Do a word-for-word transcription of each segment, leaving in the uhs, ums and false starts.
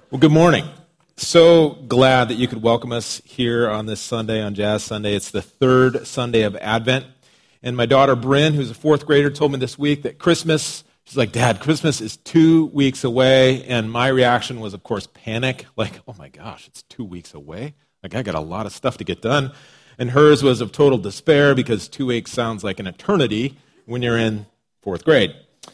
Well, good morning. So glad that you could welcome us here on this Sunday, on Jazz Sunday. It's the third Sunday of Advent. And my daughter, Bryn, who's a fourth grader, told me this week that Christmas, she's like, Dad, Christmas is two weeks away. And my reaction was, of course, panic. Like, oh my gosh, it's two weeks away? Like, I got a lot of stuff to get done. And hers was of total despair because two weeks sounds like an eternity when you're in fourth grade.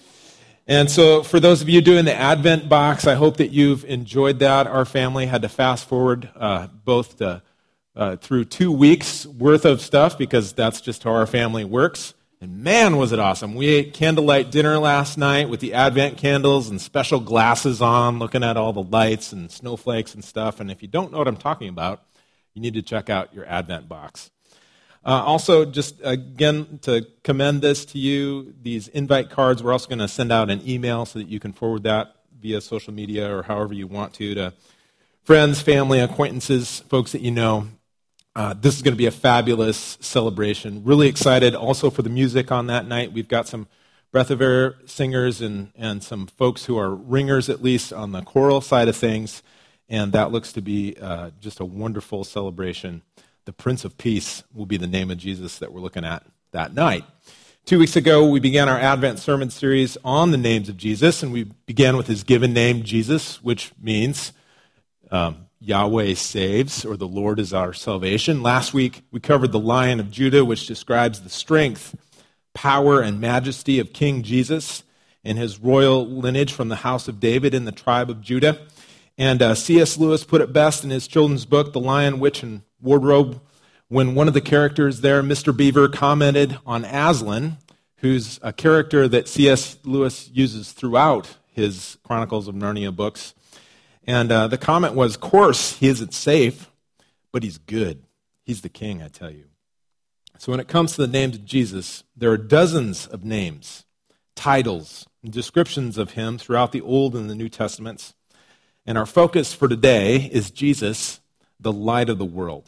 And so for those of you doing the Advent box, I hope that you've enjoyed that. Our family had to fast forward uh, both to, uh, through two weeks worth of stuff because that's just how our family works. And man, was it awesome. We ate candlelight dinner last night with the Advent candles and special glasses on, looking at all the lights and snowflakes and stuff. And if you don't know what I'm talking about, you need to check out your Advent box. Uh, also, just again, to commend this to you, these invite cards, we're also going to send out an email so that you can forward that via social media or however you want to, to friends, family, acquaintances, folks that you know. Uh, this is going to be a fabulous celebration. Really excited also for the music on that night. We've got some Breath of Air singers and, and some folks who are ringers, at least, on the choral side of things, and that looks to be uh, just a wonderful celebration. The Prince of Peace will be the name of Jesus that we're looking at that night. Two weeks ago, we began our Advent sermon series on the names of Jesus, and we began with his given name, Jesus, which means um, Yahweh saves, or the Lord is our salvation. Last week, we covered the Lion of Judah, which describes the strength, power, and majesty of King Jesus and his royal lineage from the house of David in the tribe of Judah. And uh, C S Lewis put it best in his children's book, The Lion, Witch, and Wardrobe, when one of the characters there, Mister Beaver, commented on Aslan, who's a character that C S Lewis uses throughout his Chronicles of Narnia books. And uh, the comment was, of course, he isn't safe, but he's good. He's the king, I tell you. So when it comes to the names of Jesus, there are dozens of names, titles, and descriptions of him throughout the Old and the New Testaments. And our focus for today is Jesus, the light of the world.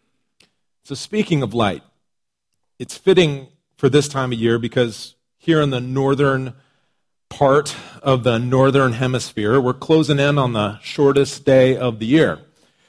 So speaking of light, it's fitting for this time of year because here in the northern part of the northern hemisphere, we're closing in on the shortest day of the year.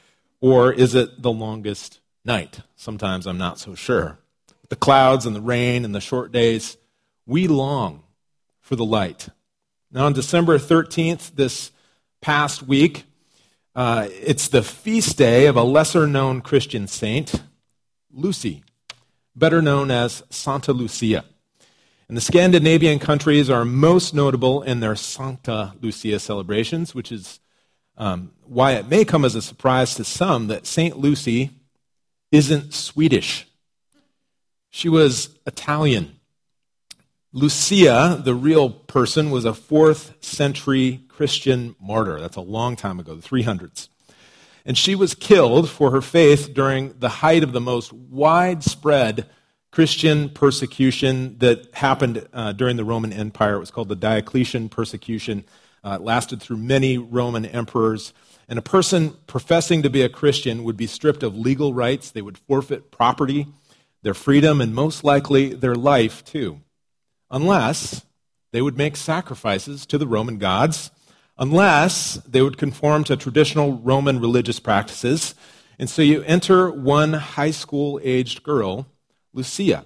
Or is it the longest night? Sometimes I'm not so sure. The clouds and the rain and the short days, we long for the light. Now on December thirteenth, this past week, uh, it's the feast day of a lesser-known Christian saint, Lucy, better known as Santa Lucia. And the Scandinavian countries are most notable in their Sancta Lucia celebrations, which is um, why it may come as a surprise to some that Saint Lucy isn't Swedish. She was Italian. Lucia, the real person, was a fourth century Christian martyr. That's a long time ago, the three hundreds. And she was killed for her faith during the height of the most widespread Christian persecution that happened uh, during the Roman Empire. It was called the Diocletian persecution. Uh, it lasted through many Roman emperors. And a person professing to be a Christian would be stripped of legal rights. They would forfeit property, their freedom, and most likely their life too. Unless they would make sacrifices to the Roman gods, unless they would conform to traditional Roman religious practices. And so you enter one high school-aged girl, Lucia.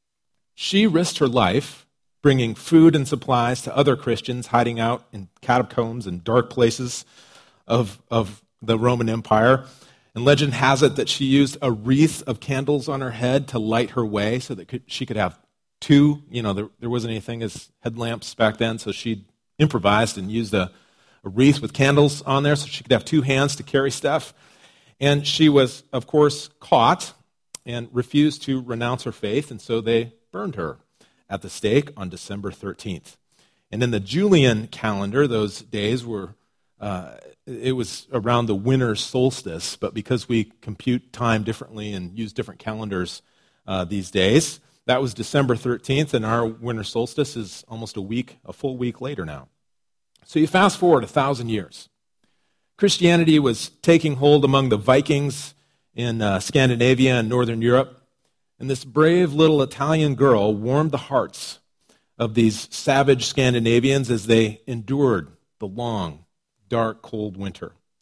She risked her life bringing food and supplies to other Christians hiding out in catacombs and dark places of, of the Roman Empire. And legend has it that she used a wreath of candles on her head to light her way so that could, she could have two. You know, there, there wasn't anything as headlamps back then, so she improvised and used a a wreath with candles on there so she could have two hands to carry stuff. And she was, of course, caught and refused to renounce her faith, and so they burned her at the stake on December thirteenth. And in the Julian calendar, those days were, uh, it was around the winter solstice, but because we compute time differently and use different calendars uh, these days, that was December thirteenth, and our winter solstice is almost a week, a full week later now. So you fast forward a thousand years. Christianity was taking hold among the Vikings in uh, Scandinavia and Northern Europe, and this brave little Italian girl warmed the hearts of these savage Scandinavians as they endured the long, dark, cold winter.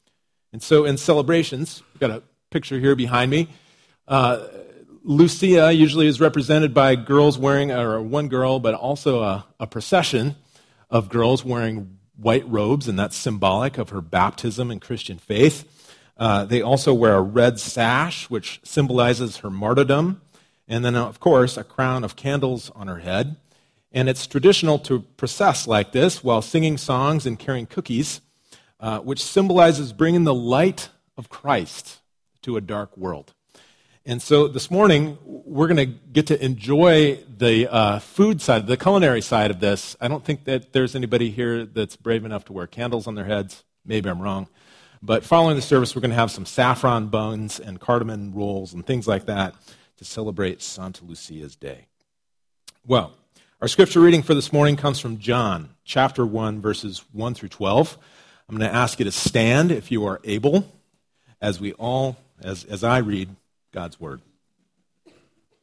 And so in celebrations, we've got a picture here behind me. Uh, Lucia usually is represented by girls wearing, or one girl, but also a, a procession of girls wearing white robes, and that's symbolic of her baptism in Christian faith. Uh, they also wear a red sash, which symbolizes her martyrdom, and then, of course, a crown of candles on her head. And it's traditional to process like this while singing songs and carrying cookies, uh, which symbolizes bringing the light of Christ to a dark world. And so this morning, we're going to get to enjoy the uh, food side, the culinary side of this. I don't think that there's anybody here that's brave enough to wear candles on their heads. Maybe I'm wrong. But following the service, we're going to have some saffron buns and cardamom rolls and things like that to celebrate Santa Lucia's Day. Well, our scripture reading for this morning comes from John, chapter one, verses one through twelve. I'm going to ask you to stand if you are able, as we all, as, as I read God's word. Here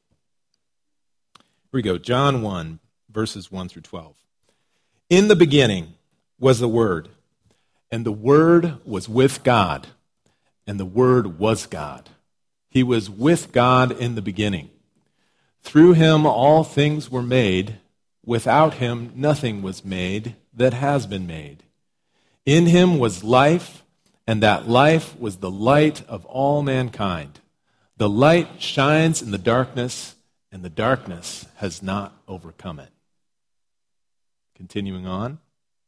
we go, John one, verses one through twelve. In the beginning was the Word, and the Word was with God, and the Word was God. He was with God in the beginning. Through him all things were made. Without him nothing was made that has been made. In him was life, and that life was the light of all mankind. The light shines in the darkness, and the darkness has not overcome it. Continuing on.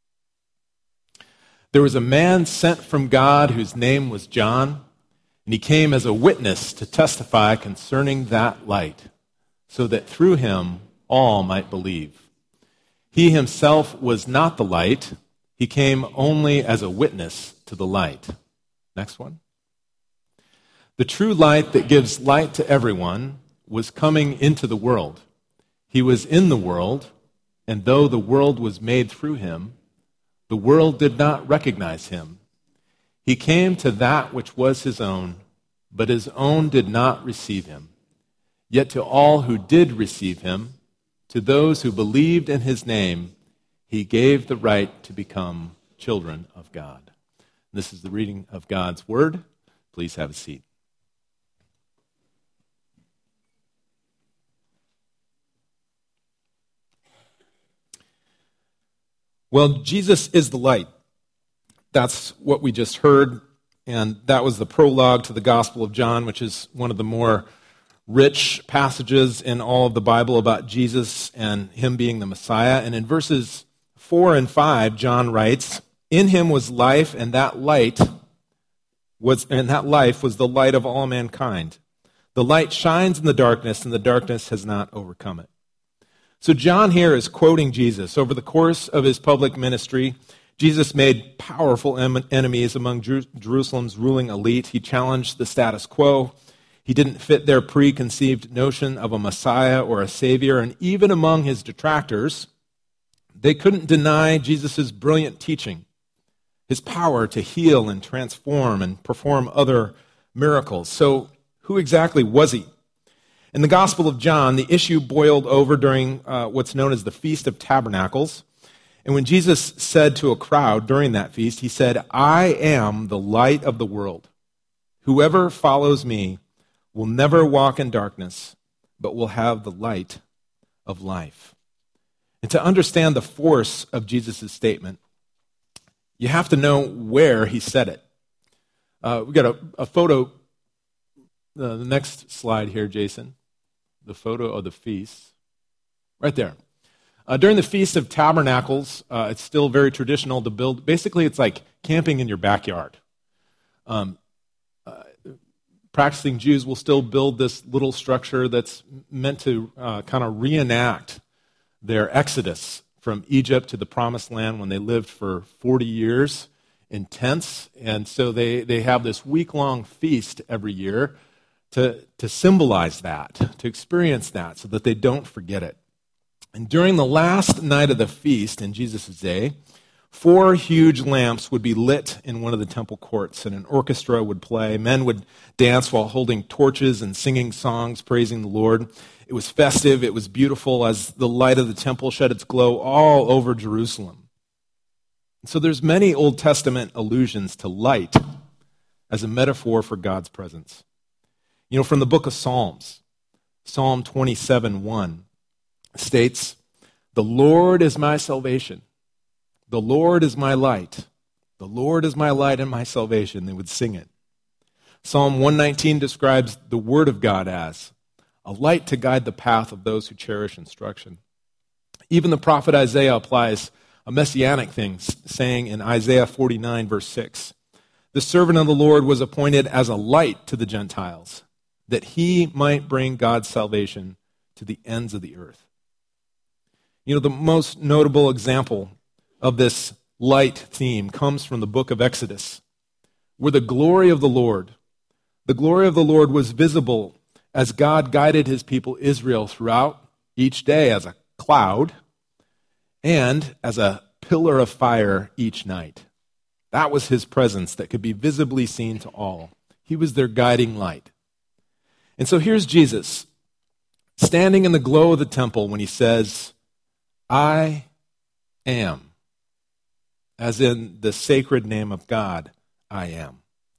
There was a man sent from God whose name was John, and he came as a witness to testify concerning that light, so that through him all might believe. He himself was not the light. He came only as a witness to the light. Next one. The true light that gives light to everyone was coming into the world. He was in the world, and though the world was made through him, the world did not recognize him. He came to that which was his own, but his own did not receive him. Yet to all who did receive him, to those who believed in his name, he gave the right to become children of God. This is the reading of God's word. Please have a seat. Well, Jesus is the light. That's what we just heard, and that was the prologue to the Gospel of John, which is one of the more rich passages in all of the Bible about Jesus and him being the Messiah. And in verses four and five, John writes, "In him was life, and that light was and that life was the light of all mankind. The light shines in the darkness, and the darkness has not overcome it." So John here is quoting Jesus. Over the course of his public ministry, Jesus made powerful em- enemies among Jer- Jerusalem's ruling elite. He challenged the status quo. He didn't fit their preconceived notion of a Messiah or a Savior. And even among his detractors, they couldn't deny Jesus' brilliant teaching, his power to heal and transform and perform other miracles. So who exactly was he? In the Gospel of John, the issue boiled over during uh, what's known as the Feast of Tabernacles. And when Jesus said to a crowd during that feast, he said, "I am the light of the world. Whoever follows me will never walk in darkness, but will have the light of life." And to understand the force of Jesus' statement, you have to know where he said it. Uh, we got a, a photo, uh, the next slide here, Jason. The photo of the feast. Right there. Uh, during the Feast of Tabernacles, uh, it's still very traditional to build, basically it's like camping in your backyard. Um, uh, practicing Jews will still build this little structure that's meant to uh, kind of reenact their exodus from Egypt to the Promised Land when they lived for forty years in tents. And so they, they have this week-long feast every year to, to symbolize that, to experience that so that they don't forget it. And during the last night of the feast in Jesus' day, four huge lamps would be lit in one of the temple courts, and an orchestra would play. Men would dance while holding torches and singing songs, praising the Lord. It was festive, it was beautiful as the light of the temple shed its glow all over Jerusalem. So there's many Old Testament allusions to light as a metaphor for God's presence. You know, from the book of Psalms, Psalm twenty-seven one states, "The Lord is my salvation. The Lord is my light. The Lord is my light and my salvation." They would sing it. Psalm one nineteen describes the word of God as a light to guide the path of those who cherish instruction. Even the prophet Isaiah applies a messianic thing, saying in Isaiah forty-nine, verse six, "The servant of the Lord was appointed as a light to the Gentiles, that he might bring God's salvation to the ends of the earth." You know, the most notable example of this light theme comes from the book of Exodus, where the glory of the Lord, the glory of the Lord was visible as God guided his people Israel throughout each day as a cloud and as a pillar of fire each night. That was his presence that could be visibly seen to all. He was their guiding light. And so here's Jesus standing in the glow of the temple when he says, "I am," as in the sacred name of God, I am.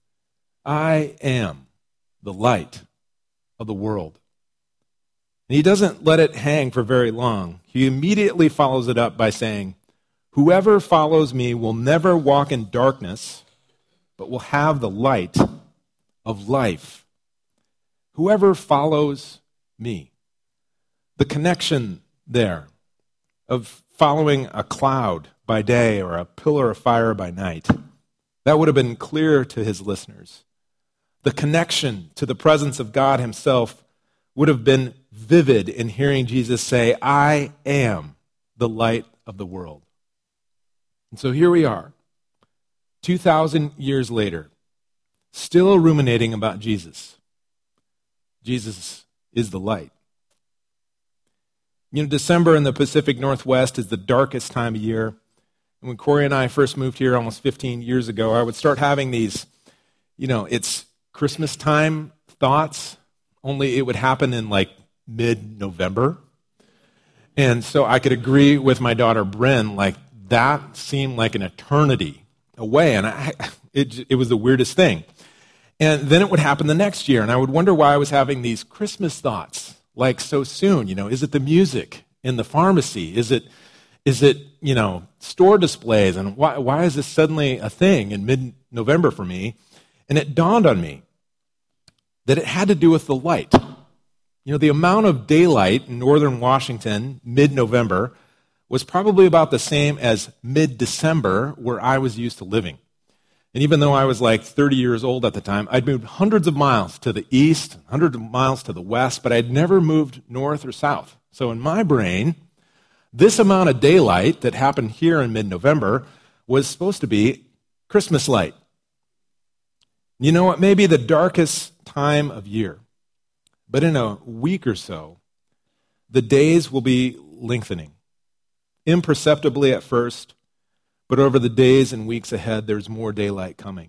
I am the light of the world. And he doesn't let it hang for very long. He immediately follows it up by saying, "Whoever follows me will never walk in darkness, but will have the light of life." Whoever follows me. The connection there of following a cloud by day or a pillar of fire by night, that would have been clear to his listeners. The connection to the presence of God himself would have been vivid in hearing Jesus say, "I am the light of the world." And so here we are, two thousand years later, still ruminating about Jesus. Jesus is the light. You know, December in the Pacific Northwest is the darkest time of year. And when Corey and I first moved here almost fifteen years ago, I would start having these, you know, it's Christmas time thoughts, only it would happen in like mid-November. And so I could agree with my daughter Bryn, like that seemed like an eternity away. And I, it, it was the weirdest thing. And then it would happen the next year, and I would wonder why I was having these Christmas thoughts, like so soon. You know, is it the music in the pharmacy? Is it, is it you know, store displays? And why, why is this suddenly a thing in mid-November for me? And it dawned on me that it had to do with the light. You know, the amount of daylight in northern Washington, mid-November, was probably about the same as mid-December, where I was used to living. And even though I was like thirty years old at the time, I'd moved hundreds of miles to the east, hundreds of miles to the west, but I'd never moved north or south. So in my brain, this amount of daylight that happened here in mid-November was supposed to be Christmas light. You know, it may be the darkest time of year, but in a week or so, the days will be lengthening, imperceptibly at first, but over the days and weeks ahead, there's more daylight coming.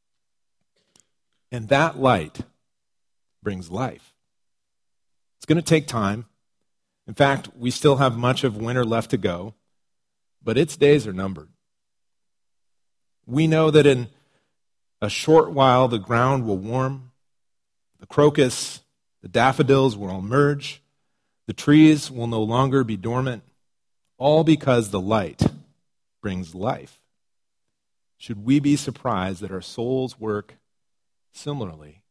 And that light brings life. It's going to take time. In fact, we still have much of winter left to go, but its days are numbered. We know that in a short while, the ground will warm, the crocus, the daffodils will emerge, the trees will no longer be dormant, all because the light brings life. Should we be surprised that our souls work similarly?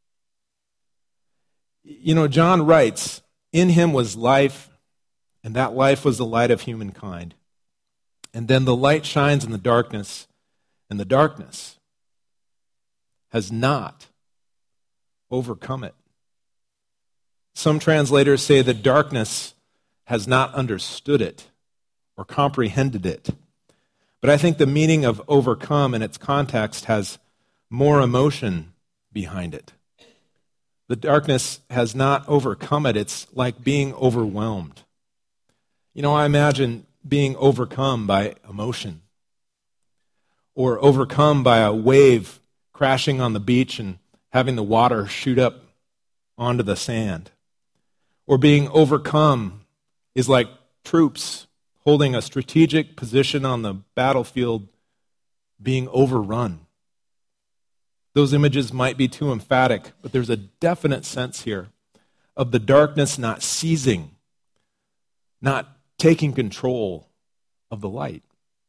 You know, John writes, "In him was life, and that life was the light of humankind. And then the light shines in the darkness, and the darkness has not overcome it." Some translators say the darkness has not understood it or comprehended it. But I think the meaning of overcome in its context has more emotion behind it. The darkness has not overcome it. It's like being overwhelmed. You know, I imagine being overcome by emotion or overcome by a wave crashing on the beach and having the water shoot up onto the sand. Or being overcome is like troops holding a strategic position on the battlefield being overrun. Those images might be too emphatic, but there's a definite sense here of the darkness not seizing, not taking control of the light.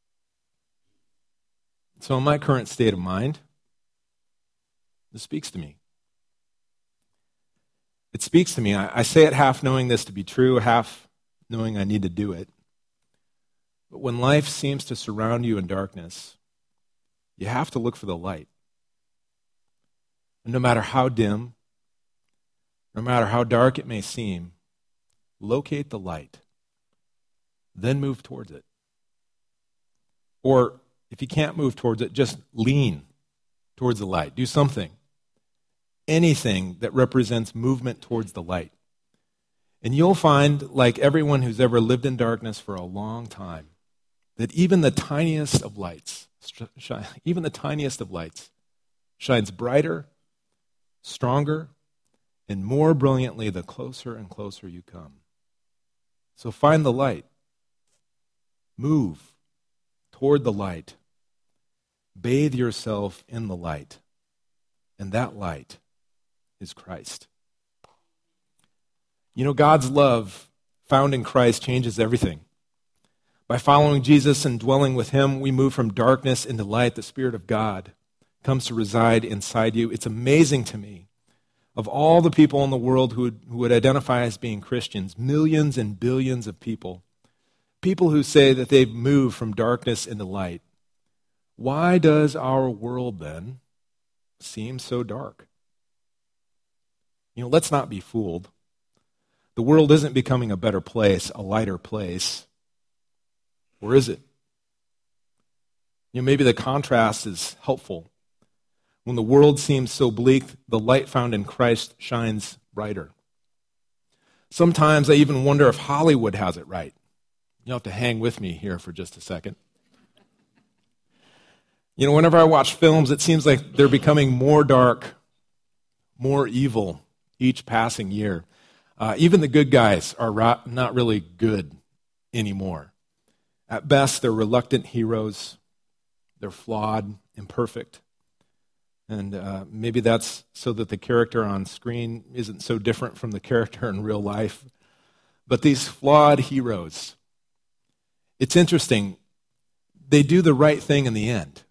So in my current state of mind, this speaks to me. It speaks to me. I, I say it half knowing this to be true, half knowing I need to do it. But when life seems to surround you in darkness, you have to look for the light. And no matter how dim, no matter how dark it may seem, locate the light. Then move towards it. Or if you can't move towards it, just lean towards the light. Do something. Anything that represents movement towards the light. And you'll find, like everyone who's ever lived in darkness for a long time, that even the tiniest of lights, even the tiniest of lights, shines brighter, stronger, and more brilliantly the closer and closer you come. So find the light. Move toward the light. Bathe yourself in the light. And that light is Christ. You know, God's love found in Christ changes everything. By following Jesus and dwelling with him, we move from darkness into light. The Spirit of God comes to reside inside you. It's amazing to me. Of all the people in the world who would, who would identify as being Christians, millions and billions of people, people who say that they've moved from darkness into light, why does our world then seem so dark? You know, let's not be fooled. The world isn't becoming a better place, a lighter place. Or is it? You know, maybe the contrast is helpful. When the world seems so bleak, the light found in Christ shines brighter. Sometimes I even wonder if Hollywood has it right. You'll have to hang with me here for just a second. You know, whenever I watch films, it seems like they're becoming more dark, more evil each passing year. Uh, even the good guys are ro- not really good anymore. At best, they're reluctant heroes. They're flawed, imperfect. And uh, maybe that's so that the character on screen isn't so different from the character in real life. But these flawed heroes, it's interesting, they do the right thing in the end.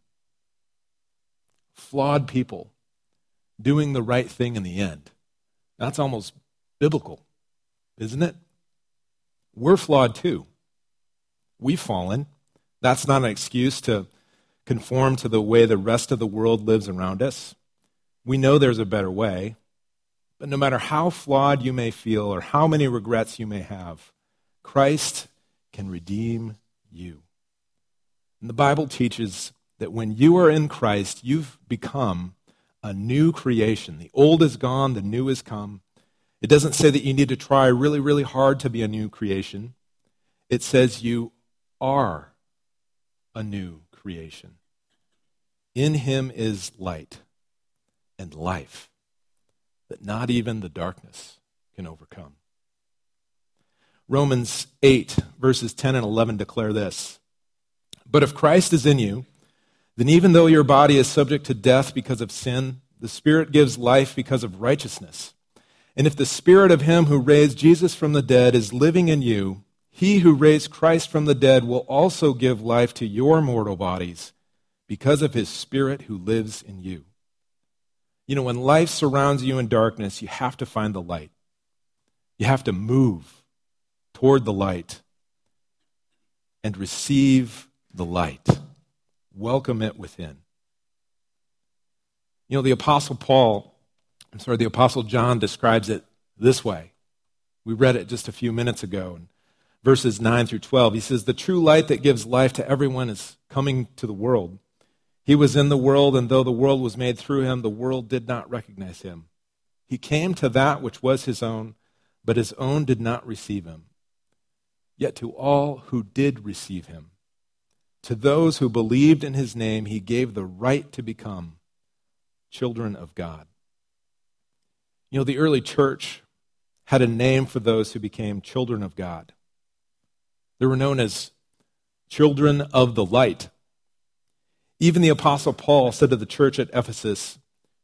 Flawed people doing the right thing in the end. That's almost biblical, isn't it? We're flawed too. We've fallen. That's not an excuse to conform to the way the rest of the world lives around us. We know there's a better way. But no matter how flawed you may feel or how many regrets you may have, Christ can redeem you. And the Bible teaches that when you are in Christ, you've become a new creation. The old is gone, the new has come. It doesn't say that you need to try really, really hard to be a new creation. It says you are a new creation. In him is light and life that not even the darkness can overcome. Romans eight, verses ten and eleven declare this. But if Christ is in you, then even though your body is subject to death because of sin, the Spirit gives life because of righteousness. And if the Spirit of him who raised Jesus from the dead is living in you, he who raised Christ from the dead will also give life to your mortal bodies because of his Spirit who lives in you. You know, when life surrounds you in darkness, you have to find the light. You have to move toward the light and receive the light. Welcome it within. You know, the Apostle Paul, I'm sorry, the Apostle John describes it this way. We read it just a few minutes ago in verses nine through twelve. He says, the true light that gives life to everyone is coming to the world. He was in the world, and though the world was made through him, the world did not recognize him. He came to that which was his own, but his own did not receive him. Yet to all who did receive him, to those who believed in his name, he gave the right to become children of God. You know, the early church had a name for those who became children of God. They were known as children of the light. Even the Apostle Paul said to the church at Ephesus,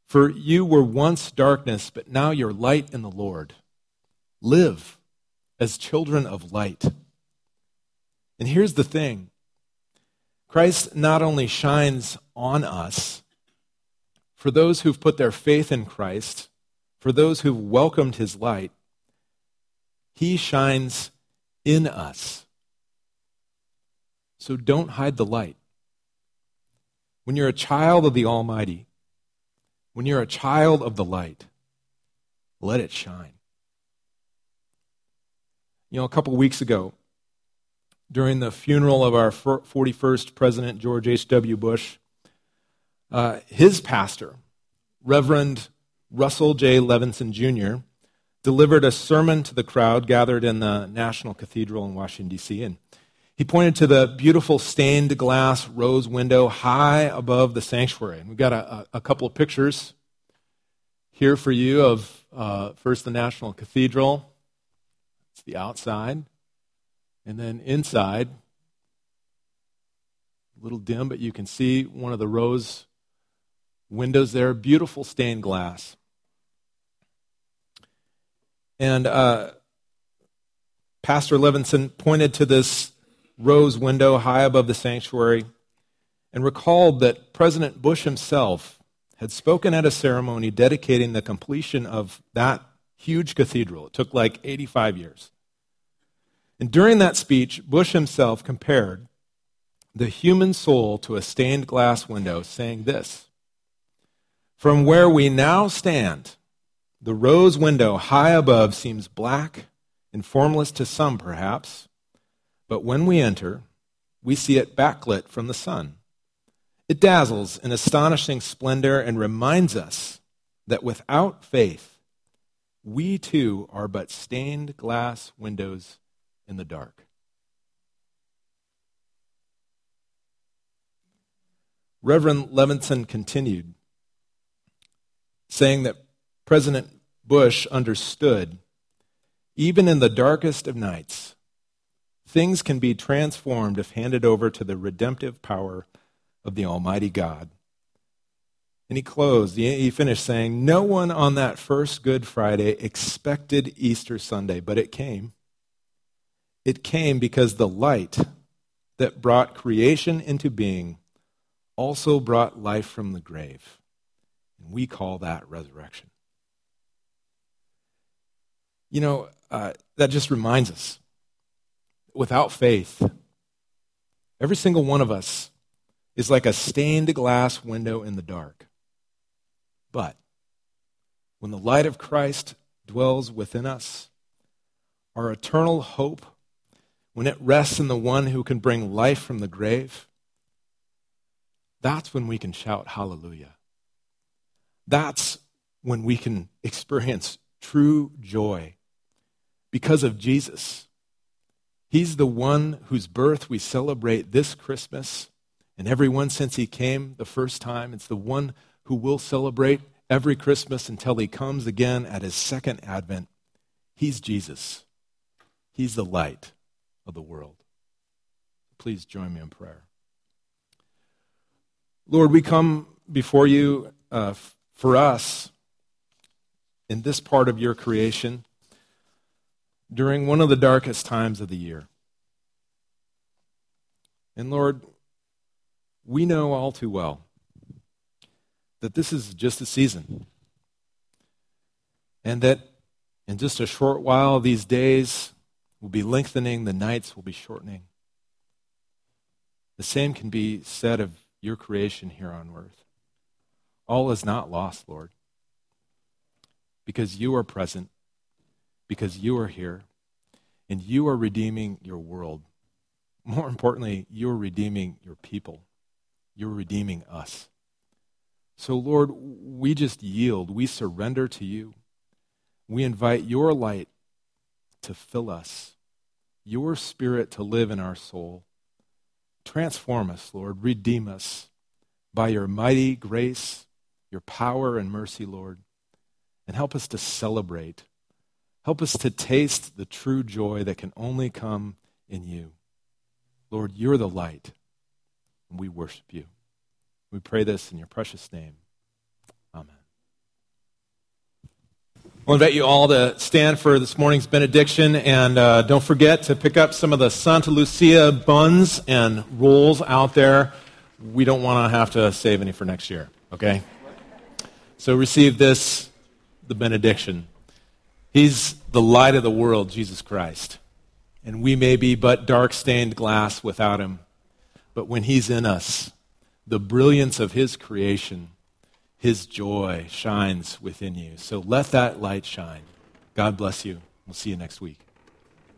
For you were once darkness, but now you're light in the Lord. Live as children of light. And here's the thing. Christ not only shines on us, for those who've put their faith in Christ, for those who've welcomed his light, he shines in us. So don't hide the light. When you're a child of the Almighty, when you're a child of the light, let it shine. You know, a couple weeks ago, during the funeral of our forty-first President, George H W. Bush, uh, his pastor, Reverend Russell J. Levinson Junior, delivered a sermon to the crowd gathered in the National Cathedral in Washington, D C, and he pointed to the beautiful stained glass rose window high above the sanctuary. And we've got a, a couple of pictures here for you of uh, first the National Cathedral. It's the outside. And then inside, a little dim, but you can see one of the rose windows there. Beautiful stained glass. And uh, Pastor Levinson pointed to this rose window high above the sanctuary and recalled that President Bush himself had spoken at a ceremony dedicating the completion of that huge cathedral. It took like eighty-five years. And during that speech, Bush himself compared the human soul to a stained glass window, saying this: "From where we now stand, the rose window high above seems black and formless to some, perhaps, but when we enter, we see it backlit from the sun. It dazzles in astonishing splendor and reminds us that without faith, we too are but stained glass windows in the dark." Reverend Levinson continued, saying that President Bush understood, even in the darkest of nights, things can be transformed if handed over to the redemptive power of the Almighty God. And he closed, he finished saying, "No one on that first Good Friday expected Easter Sunday, but it came. It came because the light that brought creation into being also brought life from the grave. And we call that resurrection." You know, uh, that just reminds us, without faith, every single one of us is like a stained glass window in the dark. But when the light of Christ dwells within us, our eternal hope, when it rests in the one who can bring life from the grave, that's when we can shout hallelujah. That's when we can experience true joy because of Jesus. He's the one whose birth we celebrate this Christmas, and everyone since he came the first time. It's the one who will celebrate every Christmas until he comes again at his second advent. He's Jesus. He's the light of the world. Please join me in prayer. Lord, we come before you uh, for us in this part of your creation during one of the darkest times of the year. And Lord, we know all too well that this is just a season, and that in just a short while these days will be lengthening, the nights will be shortening. The same can be said of your creation here on earth. All is not lost, Lord, because you are present, because you are here, and you are redeeming your world. More importantly, you are redeeming your people. You're redeeming us. So, Lord, we just yield. We surrender to you. We invite your light to fill us, your spirit to live in our soul. Transform us, Lord. Redeem us by your mighty grace, your power and mercy, Lord. And help us to celebrate. Help us to taste the true joy that can only come in you. Lord, you're the light, and we worship you. We pray this in your precious name. Amen. I'll invite you all to stand for this morning's benediction, and uh, don't forget to pick up some of the Santa Lucia buns and rolls out there. We don't want to have to save any for next year, okay? So receive this, the benediction. He's the light of the world, Jesus Christ, and we may be but dark-stained glass without him, but when he's in us, the brilliance of his creation, his joy shines within you. So let that light shine. God bless you. We'll see you next week.